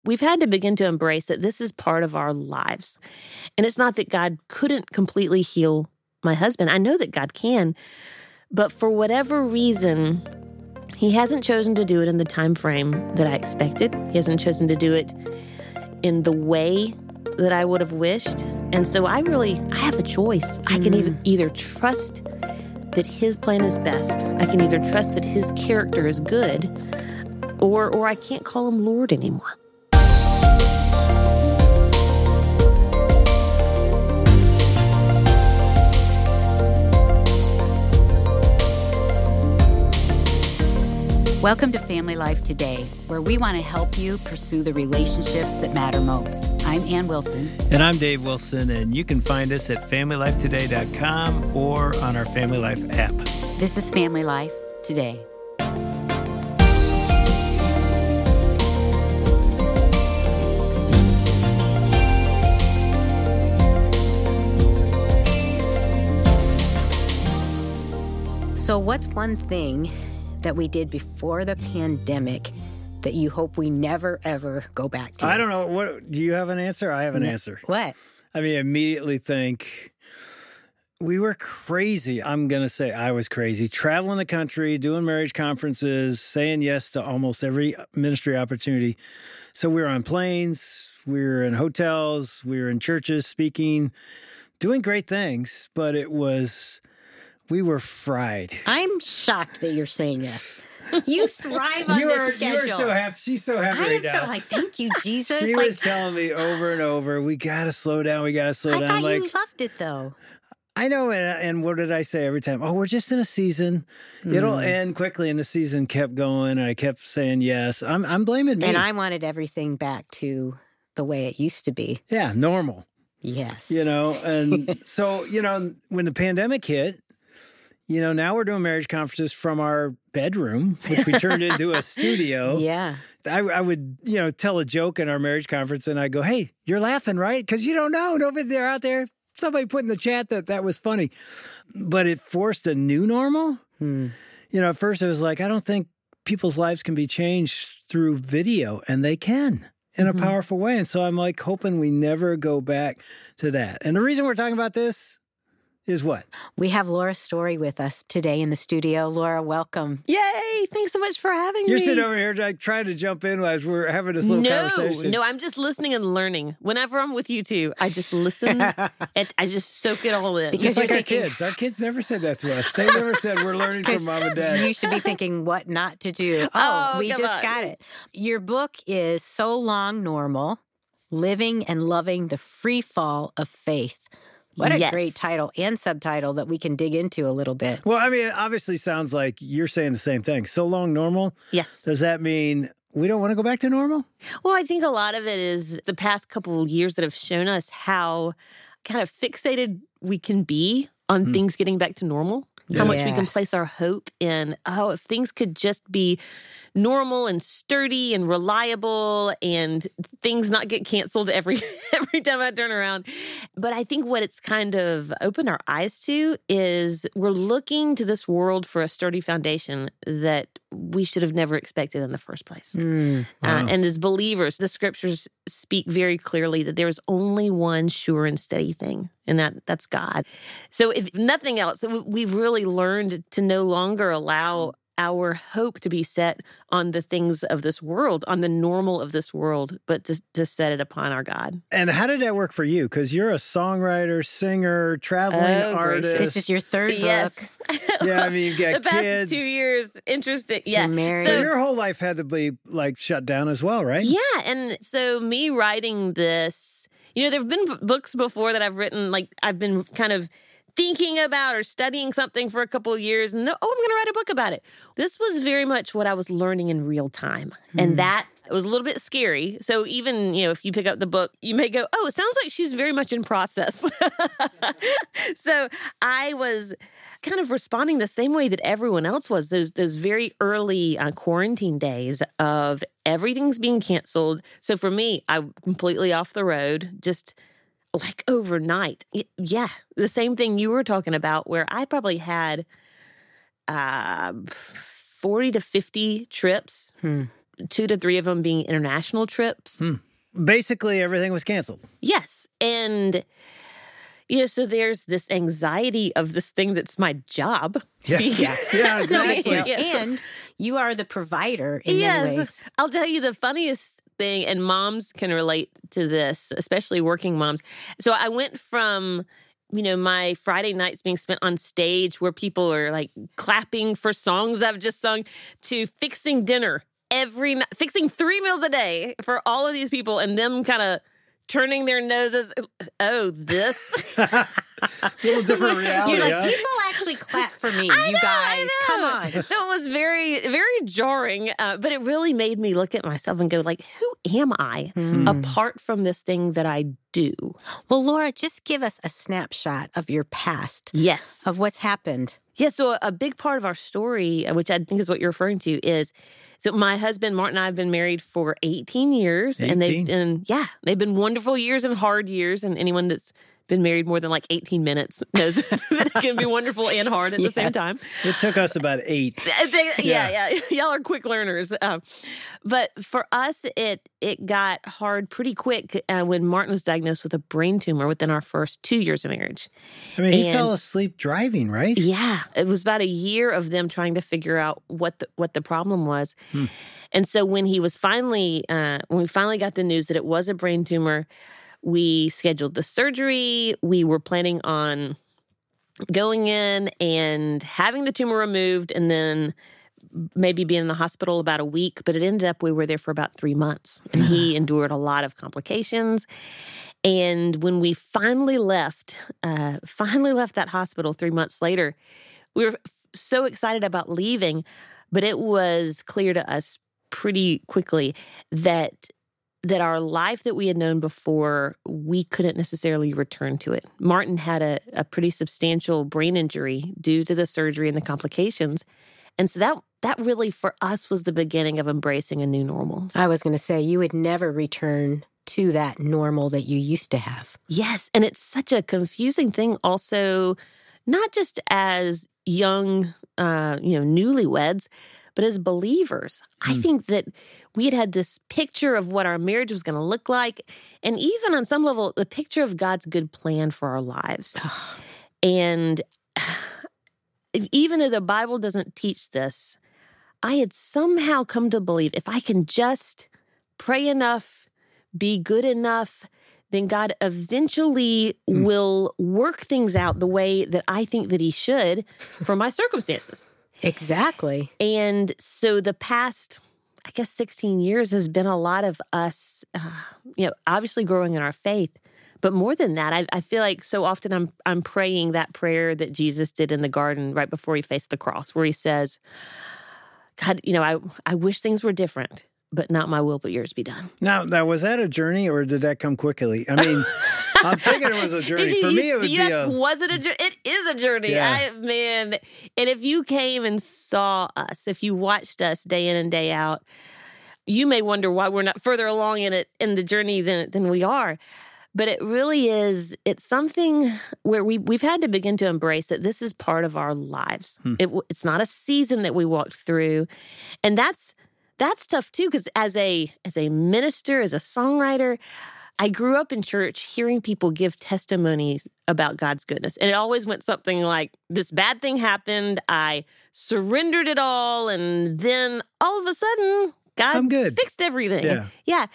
we've had to begin to embrace that this is part of our lives. And it's not that God couldn't completely heal my husband. I know that God can, but for whatever reason, he hasn't chosen to do it in the time frame that I expected. He hasn't chosen to do it in the way that I would have wished. And so I have a choice. I can either trust that his plan is best. I can either trust that his character is good, or I can't call him Lord anymore. Welcome to Family Life Today, where we want to help you pursue the relationships that matter most. I'm Ann Wilson. And I'm Dave Wilson, and you can find us at FamilyLifeToday.com or on our Family Life app. This is Family Life Today. So what's one thing that we did before the pandemic that you hope we never, ever go back to? I don't know. What do you have an answer? I have an answer. What? I mean, I immediately think we were crazy. I'm going to say I was crazy. Traveling the country, doing marriage conferences, saying yes to almost every ministry opportunity. So we were on planes, we were in hotels, we were in churches speaking, doing great things, but we were fried. I'm shocked that you're saying yes. You thrive on this schedule. You are so happy. She's so happy right now. I am so thank you, Jesus. She was telling me over and over, we got to slow down. We got to slow down. I thought you loved it, though. I know. And what did I say every time? Oh, we're just in a season. It'll end quickly. And the season kept going. And I kept saying yes. I'm blaming me. And I wanted everything back to the way it used to be. Yeah, normal. Yes. And so, when the pandemic hit, now we're doing marriage conferences from our bedroom, which we turned into a studio. Yeah. I would, tell a joke in our marriage conference and I go, hey, you're laughing, right? Because you don't know. Nobody there out there. Somebody put in the chat that was funny. But it forced a new normal. At first it was like, I don't think people's lives can be changed through video. And they can in a powerful way. And so I'm like hoping we never go back to that. And the reason we're talking about this is what? We have Laura Story with us today in the studio. Laura, welcome. Yay! Thanks so much for having me. You're sitting over here trying to jump in as we're having this little conversation. No, I'm just listening and learning. Whenever I'm with you two, I just listen and I just soak it all in. Because like our kids. Our kids never said that to us. They never said we're learning from mom and dad. You should be thinking what not to do. We just got it. Your book is So Long Normal, Living and Loving the Free Fall of Faith. What a great title and subtitle that we can dig into a little bit. Well, I mean, it obviously sounds like you're saying the same thing. So long normal? Yes. Does that mean we don't want to go back to normal? Well, I think a lot of it is the past couple of years that have shown us how kind of fixated we can be on things getting back to normal. Yeah. How much we can place our hope in, if things could just be normal and sturdy and reliable and things not get canceled every time I turn around. But I think what it's kind of opened our eyes to is we're looking to this world for a sturdy foundation that we should have never expected in the first place. Wow. And as believers, the scriptures speak very clearly that there is only one sure and steady thing, and that's God. So if nothing else, we've really learned to no longer allow our hope to be set on the things of this world, on the normal of this world, but to set it upon our God. And how did that work for you? Because you're a songwriter, singer, traveling artist. Gracious. This is your third book. Yeah, I mean, you've got the kids. past 2 years, interesting. Yeah. You're married. So your whole life had to be like shut down as well, right? Yeah. And so me writing this, there have been books before that I've written, like I've been kind of thinking about or studying something for a couple of years and I'm going to write a book about it. This was very much what I was learning in real time. And that it was a little bit scary. So even, if you pick up the book, you may go, it sounds like she's very much in process. So I was kind of responding the same way that everyone else was, those very early quarantine days of everything's being canceled. So for me, I'm completely off the road, just like overnight. Yeah, the same thing you were talking about, where I probably had 40 to 50 trips 2 to 3 of them being international trips. Basically, everything was canceled. Yes. And, so there's this anxiety of this thing that's my job. Yeah, exactly. And you are the provider in many ways. I'll tell you the funniest thing, and moms can relate to this, especially working moms. So I went from, my Friday nights being spent on stage where people are like clapping for songs I've just sung, to fixing dinner every night, fixing 3 meals a day for all of these people, and them kind of turning their noses. Oh, this. A little different reality. You're like, people actually clap for me, you guys. Come on. So it was very, very jarring, but it really made me look at myself and go, like, who am I apart from this thing that I do? Well, Laura, just give us a snapshot of your past. Yes. Of what's happened. Yeah, so a big part of our story, which I think is what you're referring to, is so my husband, Martin, and I have been married for 18 years. 18? And they've been wonderful years and hard years. And anyone that's been married more than like 18 minutes knows that it can be wonderful and hard at the same time. It took us about 8. Yeah. Y'all are quick learners. But for us, it got hard pretty quick when Martin was diagnosed with a brain tumor within our first 2 years of marriage. I mean, he fell asleep driving, right? Yeah. It was about a year of them trying to figure out what the problem was. And so when we finally got the news that it was a brain tumor, we scheduled the surgery. We were planning on going in and having the tumor removed and then maybe being in the hospital about a week. But it ended up we were there for about 3 months. And he endured a lot of complications. And when we finally left that hospital 3 months later, we were so excited about leaving. But it was clear to us pretty quickly that our life that we had known before, we couldn't necessarily return to it. Martin had a pretty substantial brain injury due to the surgery and the complications. And so that really, for us, was the beginning of embracing a new normal. I was going to say, you would never return to that normal that you used to have. Yes, and it's such a confusing thing also, not just as young, newlyweds, but as believers. I think that we had this picture of what our marriage was going to look like, and even on some level, the picture of God's good plan for our lives. And even though the Bible doesn't teach this, I had somehow come to believe if I can just pray enough, be good enough, then God eventually will work things out the way that I think that he should for my circumstances. Exactly. And so the past, 16 years has been a lot of us, obviously growing in our faith. But more than that, I feel like so often I'm praying that prayer that Jesus did in the garden right before he faced the cross, where he says, God, I wish things were different, but not my will, but yours be done. Now, was that a journey or did that come quickly? I mean, I'm thinking it was a journey. For me, it would be was it a journey? It is a journey. Yeah. And if you came and saw us, if you watched us day in and day out, you may wonder why we're not further along in the journey than we are. But it really is, it's something where we've had to begin to embrace that this is part of our lives. It's not a season that we walked through. And that's tough too, because as a minister, as a songwriter, I grew up in church hearing people give testimonies about God's goodness. And it always went something like, this bad thing happened, I surrendered it all, and then all of a sudden, God fixed everything. Yeah.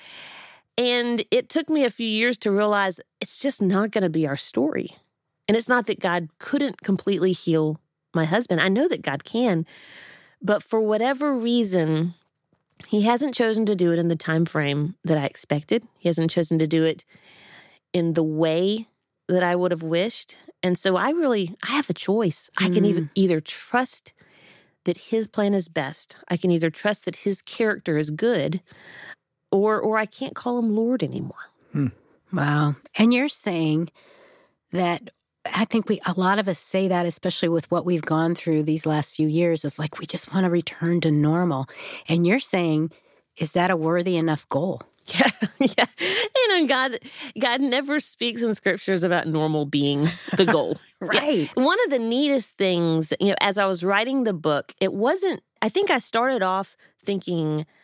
And it took me a few years to realize it's just not going to be our story. And it's not that God couldn't completely heal my husband. I know that God can. But for whatever reason, he hasn't chosen to do it in the time frame that I expected. He hasn't chosen to do it in the way that I would have wished. And so I have a choice. I can either trust that his plan is best. I can either trust that his character is good, or I can't call him Lord anymore. Wow. And you're saying that, I think a lot of us say that, especially with what we've gone through these last few years, is like, we just want to return to normal. And you're saying, is that a worthy enough goal? Yeah. And God never speaks in scriptures about normal being the goal. Right. Yeah. One of the neatest things, as I was writing the book, I think I started off thinking,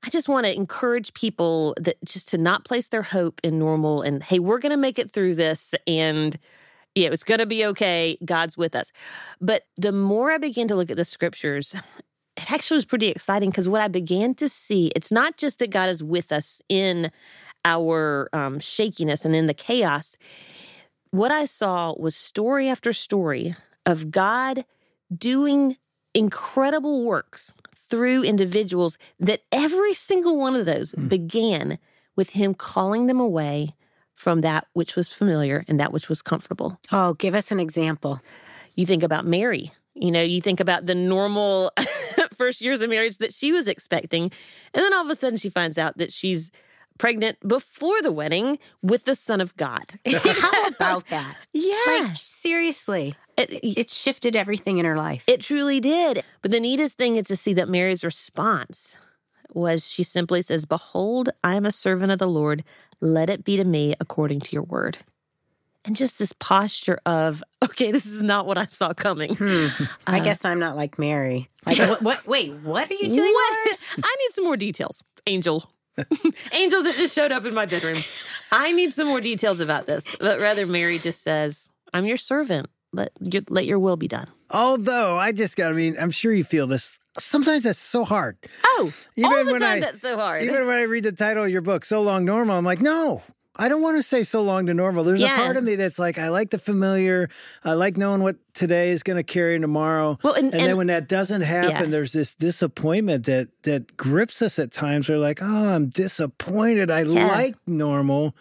I just want to encourage people that just to not place their hope in normal and, hey, we're going to make it through this and yeah, it's going to be okay. God's with us. But the more I began to look at the scriptures, it actually was pretty exciting because what I began to see, it's not just that God is with us in our shakiness and in the chaos. What I saw was story after story of God doing incredible works through individuals that every single one of those began with him calling them away from that which was familiar and that which was comfortable. Oh, give us an example. You think about Mary. You think about the normal first years of marriage that she was expecting. And then all of a sudden she finds out that she's pregnant before the wedding with the Son of God. How about that? Yeah. Like, seriously. It shifted everything in her life. It truly did. But the neatest thing is to see that Mary's response was she simply says, "Behold, I am a servant of the Lord. Let it be to me according to your word." And just this posture of, okay, this is not what I saw coming. I guess I'm not like Mary. Like, wait, what are you doing? What? I need some more details, Angel. Angel that just showed up in my bedroom. I need some more details about this. But rather, Mary just says, "I'm your servant. Let your will be done." Although, I'm sure you feel this. Sometimes that's so hard. Oh, all the time that's so hard. Even when I read the title of your book, So Long Normal, I'm like, no. I don't want to say so long to normal. There's a part of me that's like, I like the familiar. I like knowing what today is going to carry tomorrow. Well, and then when that doesn't happen, there's this disappointment that grips us at times. We're like, oh, I'm disappointed. I like normal,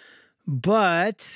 but...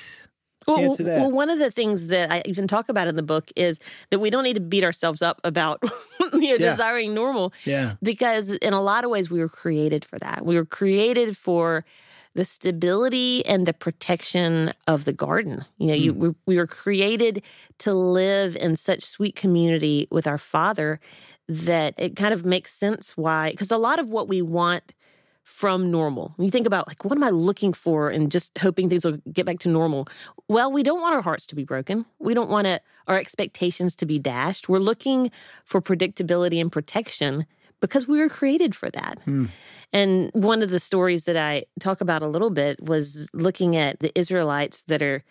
Well, one of the things that I even talk about in the book is that we don't need to beat ourselves up about desiring normal. Yeah. Because in a lot of ways, we were created for that. We were created for the stability and the protection of the garden. We were created to live in such sweet community with our Father that it kind of makes sense why. Because a lot of what we want from normal. When you think about, like, what am I looking for and just hoping things will get back to normal? Well, we don't want our hearts to be broken. We don't want our expectations to be dashed. We're looking for predictability and protection because we were created for that. And one of the stories that I talk about a little bit was looking at the Israelites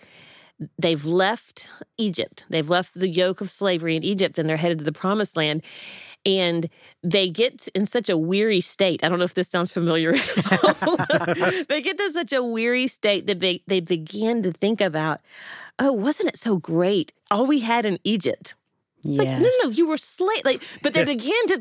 they've left Egypt. They've left the yoke of slavery in Egypt and they're headed to the Promised Land. And they get in such a weary state. I don't know if this sounds familiar at all. They get to such a weary state that they begin to think about, oh, wasn't it so great? All we had in Egypt. It's like, no, you were slave. But they began to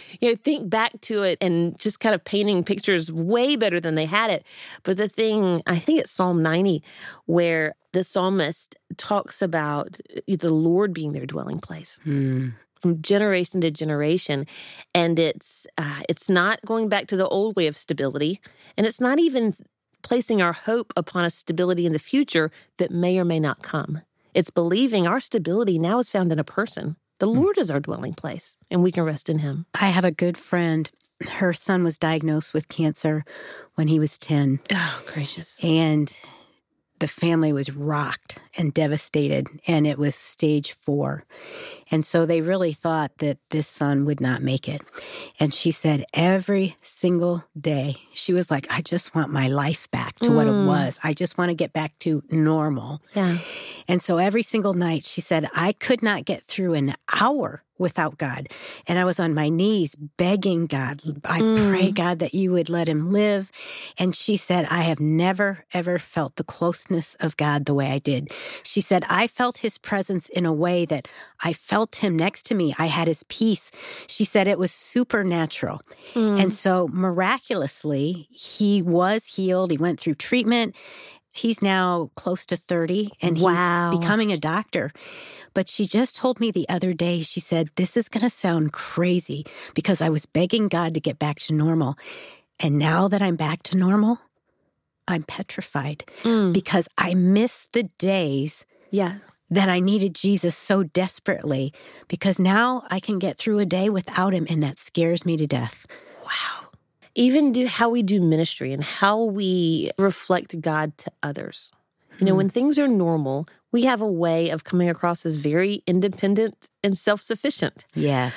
think back to it and just kind of painting pictures way better than they had it. But the thing, I think it's Psalm 90, where the psalmist talks about the Lord being their dwelling place. From generation to generation. And it's not going back to the old way of stability. And it's not even placing our hope upon a stability in the future that may or may not come. It's believing our stability now is found in a person. The Lord is our dwelling place, and we can rest in him. I have a good friend. Her son was diagnosed with cancer when he was 10. Oh, gracious. And the family was rocked and devastated, and it was stage 4. And so they really thought that this son would not make it. And she said every single day, she was like, I just want my life back to what it was. I just want to get back to normal. Yeah. And so every single night, she said, I could not get through an hour without God. And I was on my knees begging God, I pray, God, that you would let him live. And she said, I have never, ever felt the closeness of God the way I did. She said, I felt his presence in a way that I felt him next to me. I had his peace. She said it was supernatural. And so miraculously, he was healed. He went through treatment. He's now close to 30 and he's becoming a doctor. But she just told me the other day, she said, this is going to sound crazy because I was begging God to get back to normal. And now that I'm back to normal, I'm petrified because I miss the days that I needed Jesus so desperately because now I can get through a day without him and that scares me to death. Wow. Even how we do ministry and how we reflect God to others. When things are normal, we have a way of coming across as very independent and self-sufficient. Yes.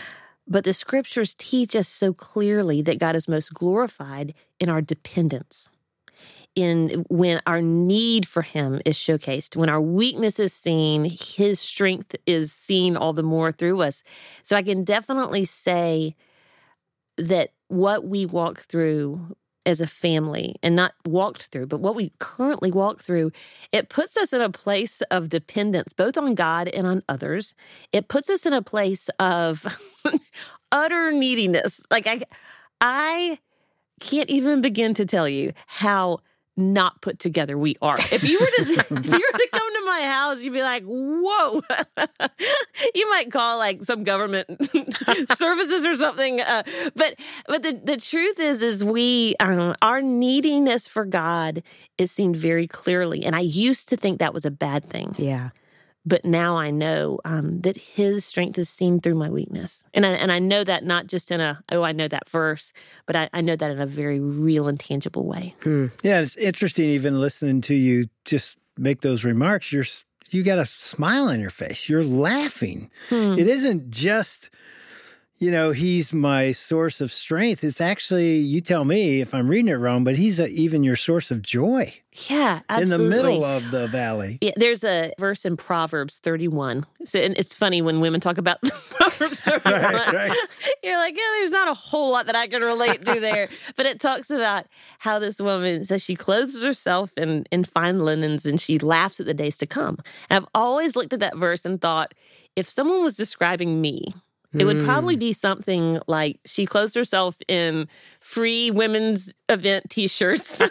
But the scriptures teach us so clearly that God is most glorified in our dependence, in when our need for him is showcased, when our weakness is seen, his strength is seen all the more through us. So I can definitely say that what we walk through as a family, and not walked through, but what we currently walk through, it puts us in a place of dependence, both on God and on others. It puts us in a place of utter neediness. Like I can't even begin to tell you how not put together we are. If you were to come to my house, you'd be like, whoa. You might call like some government services or something. But the truth is we, our neediness for God is seen very clearly. And I used to think that was a bad thing. Yeah. But now I know that his strength is seen through my weakness. And I know that not just in I know that verse, but I know that in a very real and tangible way. Yeah, it's interesting even listening to you just make those remarks. You got a smile on your face. You're laughing. It isn't just, he's my source of strength. It's actually, you tell me if I'm reading it wrong, but he's even your source of joy. Yeah, absolutely. In the middle of the valley. Yeah, there's a verse in Proverbs 31. So, and it's funny when women talk about Proverbs 31. Right. You're like, yeah, there's not a whole lot that I can relate to there. But it talks about how this woman says she clothes herself in fine linens and she laughs at the days to come. And I've always looked at that verse and thought, if someone was describing me, it would probably be something like she clothes herself in free women's event T-shirts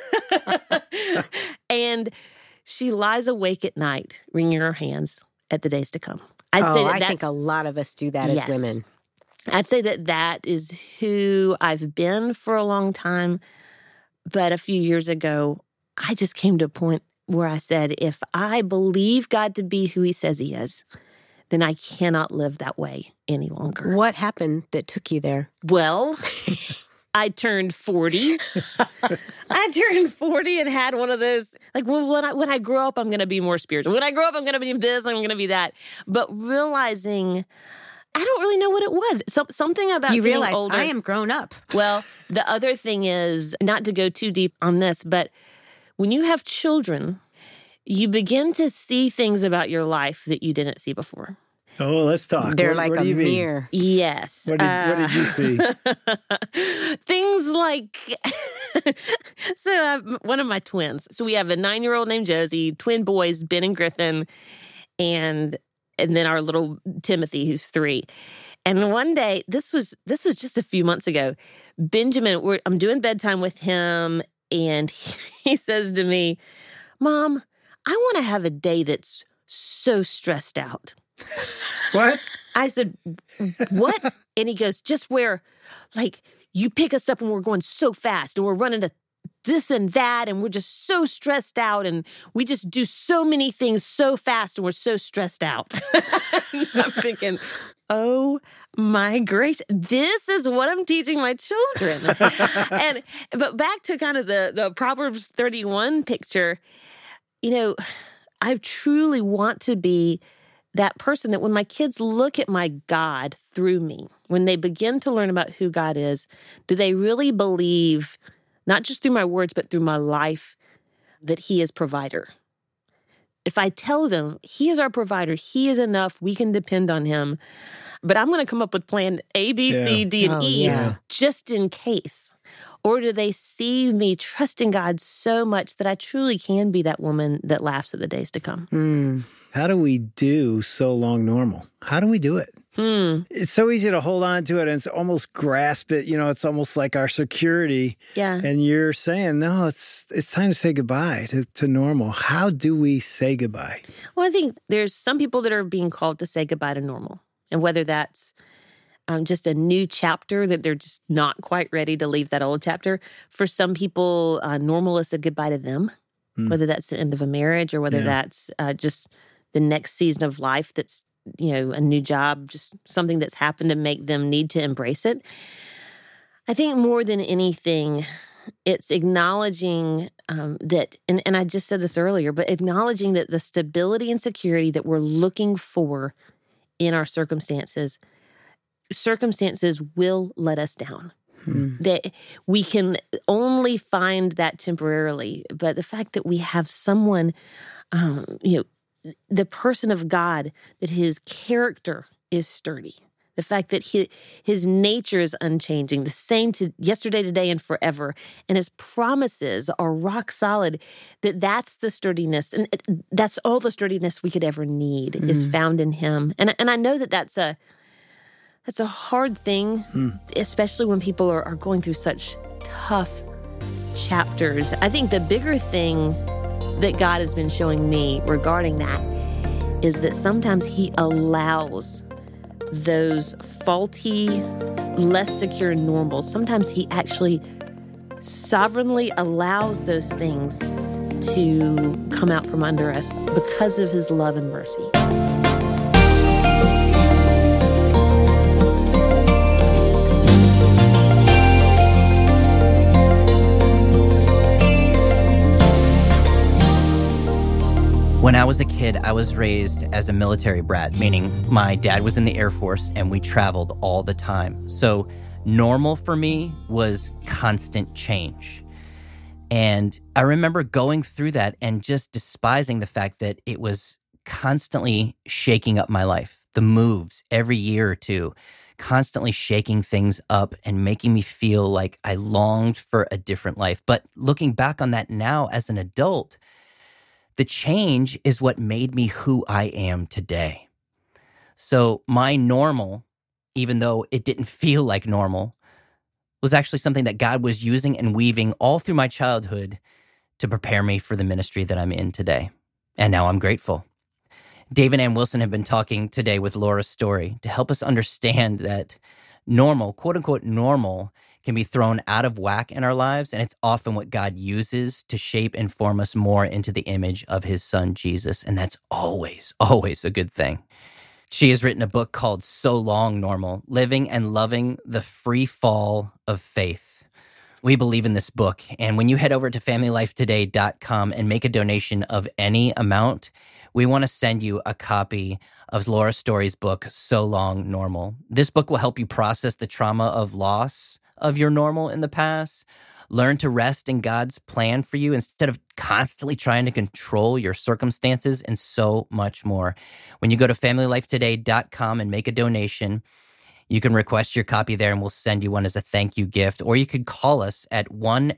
and she lies awake at night, wringing her hands at the days to come. I think a lot of us do that as women. I'd say that is who I've been for a long time. But a few years ago, I just came to a point where I said, if I believe God to be who he says he is, then I cannot live that way any longer. What happened that took you there? Well, I turned 40. I turned 40 and had one of those, like, well, when I grow up, I'm going to be more spiritual. When I grow up, I'm going to be this, I'm going to be that. But realizing, I don't really know what it was. Something about you getting realize older. I am grown up. Well, the other thing is, not to go too deep on this, but when you have children, you begin to see things about your life that you didn't see before. Oh, let's talk. They're like a mirror. Yes. What did you see? Things like, one of my twins. So we have a 9-year-old named Josie, twin boys, Ben and Griffin, and then our little Timothy, who's 3. And one day, this was just a few months ago, Benjamin, I'm doing bedtime with him, and he says to me, Mom, I want to have a day that's so stressed out. What? I said, what? And he goes, just where, like, you pick us up and we're going so fast and we're running to this and that and we're just so stressed out and we just do so many things so fast and we're so stressed out. I'm thinking, oh my gracious, this is what I'm teaching my children. But back to kind of the Proverbs 31 picture, I truly want to be that person that when my kids look at my God through me, when they begin to learn about who God is, do they really believe, not just through my words, but through my life, that he is provider? If I tell them he is our provider, he is enough, we can depend on him, but I'm going to come up with plan A, B, C, D, and E just in case. Or do they see me trusting God so much that I truly can be that woman that laughs at the days to come? How do we do so long normal? How do we do it? It's so easy to hold on to it and almost grasp it. It's almost like our security. Yeah. And you're saying, no, it's time to say goodbye to normal. How do we say goodbye? Well, I think there's some people that are being called to say goodbye to normal. And whether that's just a new chapter that they're just not quite ready to leave that old chapter. For some people, normal is a goodbye to them, whether that's the end of a marriage or whether that's just the next season of life that's, a new job, just something that's happened to make them need to embrace it. I think more than anything, it's acknowledging that, and I just said this earlier, but acknowledging that the stability and security that we're looking for in our circumstances circumstances will let us down. That we can only find that temporarily. But the fact that we have someone, the person of God, that his character is sturdy. The fact that his nature is unchanging, the same to yesterday, today, and forever. And his promises are rock solid, that's the sturdiness. And that's all the sturdiness we could ever need is found in him. And I know that's a hard thing, especially when people are going through such tough chapters. I think the bigger thing that God has been showing me regarding that is that sometimes he allows those faulty, less secure normals. Sometimes he actually sovereignly allows those things to come out from under us because of his love and mercy. When I was a kid, I was raised as a military brat, meaning my dad was in the Air Force and we traveled all the time. So normal for me was constant change. And I remember going through that and just despising the fact that it was constantly shaking up my life. The moves every year or two, constantly shaking things up and making me feel like I longed for a different life. But looking back on that now as an adult, the change is what made me who I am today. So my normal, even though it didn't feel like normal, was actually something that God was using and weaving all through my childhood to prepare me for the ministry that I'm in today. And now I'm grateful. Dave and Ann Wilson have been talking today with Laura Story to help us understand that normal, quote unquote normal, can be thrown out of whack in our lives, and it's often what God uses to shape and form us more into the image of his son, Jesus, and that's always, always a good thing. She has written a book called So Long Normal, Living and Loving the Free Fall of Faith. We believe in this book, and when you head over to FamilyLifeToday.com and make a donation of any amount, we want to send you a copy of Laura Story's book, So Long Normal. This book will help you process the trauma of loss of your normal in the past, learn to rest in God's plan for you instead of constantly trying to control your circumstances, and so much more. When you go to FamilyLifeToday.com and make a donation, you can request your copy there and we'll send you one as a thank you gift. Or you could call us at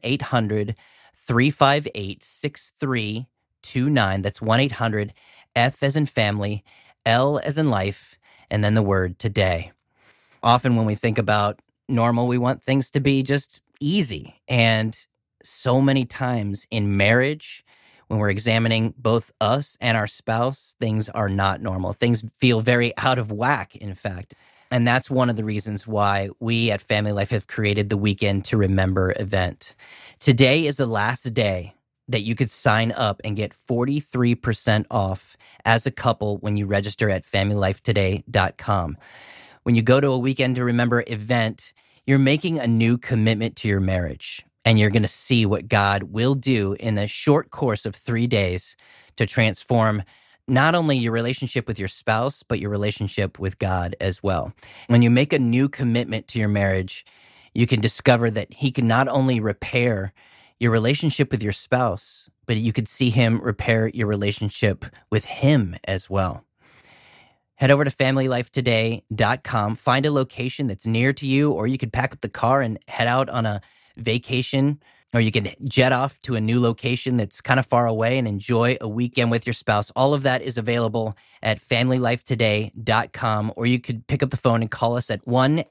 1-800-358-6329. That's 1-800-F as in family, L as in life, and then the word today. Often when we think about normal, we want things to be just easy. And so many times in marriage, when we're examining both us and our spouse, things are not normal. Things feel very out of whack, in fact. And that's one of the reasons why we at Family Life have created the Weekend to Remember event. Today is the last day that you could sign up and get 43% off as a couple when you register at FamilyLifeToday.com. When you go to a Weekend to Remember event, you're making a new commitment to your marriage, and you're going to see what God will do in a short course of 3 days to transform not only your relationship with your spouse, but your relationship with God as well. When you make a new commitment to your marriage, you can discover that he can not only repair your relationship with your spouse, but you could see him repair your relationship with him as well. Head over to FamilyLifeToday.com, find a location that's near to you, or you could pack up the car and head out on a vacation, or you could jet off to a new location that's kind of far away and enjoy a weekend with your spouse. All of that is available at FamilyLifeToday.com, or you could pick up the phone and call us at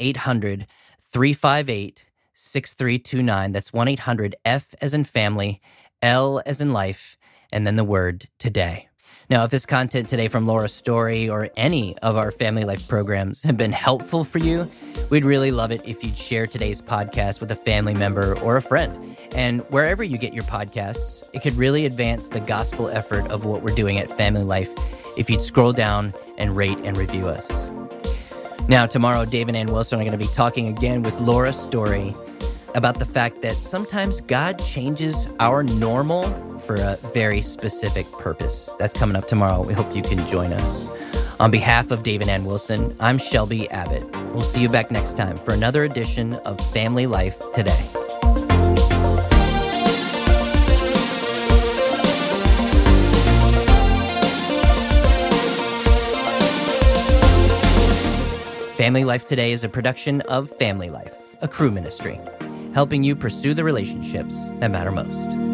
1-800-358-6329. That's 1-800-F as in family, L as in life, and then the word today. Now, if this content today from Laura Story or any of our Family Life programs have been helpful for you, we'd really love it if you'd share today's podcast with a family member or a friend. And wherever you get your podcasts, it could really advance the gospel effort of what we're doing at Family Life if you'd scroll down and rate and review us. Now, tomorrow, Dave and Ann Wilson are going to be talking again with Laura Story about the fact that sometimes God changes our normal for a very specific purpose. That's coming up tomorrow. We hope you can join us. On behalf of Dave and Ann Wilson, I'm Shelby Abbott. We'll see you back next time for another edition of Family Life Today. Family Life Today is a production of Family Life, a Cru ministry, helping you pursue the relationships that matter most.